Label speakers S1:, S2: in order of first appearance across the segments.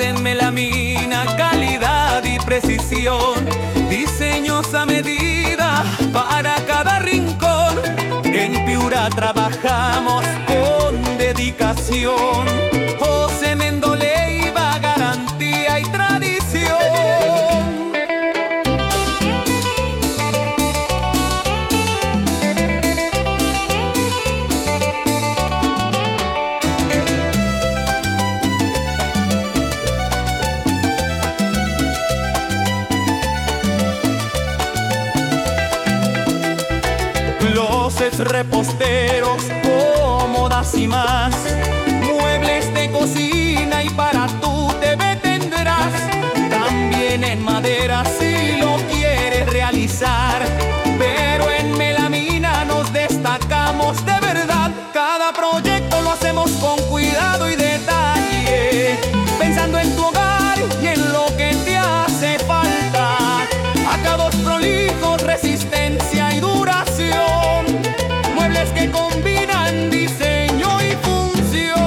S1: en melamina, calidad y precisión, diseños a medida para cada rincón. En Piura trabajamos con dedicación. José Mendo Leiva, garantía y tradición. Closets, reposteros, cómodas y más, muebles de cocina y para tu TV tendrás. También en madera si lo quieres realizar, pero en melamina nos destacamos de verdad. Cada proyecto lo hacemos con cuidado y detalle, pensando en tu hogar y en lo que te hace falta. Acabados prolijos, resistencia y duración, muebles que combinan diseño y función.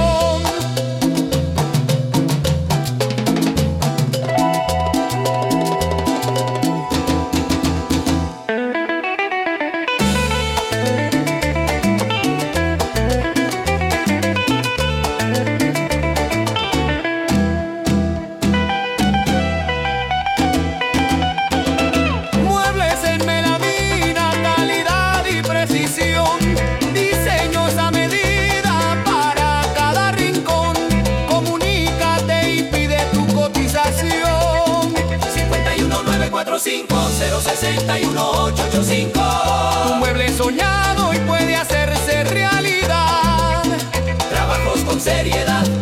S1: Muebles en melamina, calidad y precisión, diseños a medida para cada rincón. Comunícate y pide tu cotización.
S2: 51945061885.
S1: Tu mueble soñado y puede hacerse realidad.
S2: Trabajos con seriedad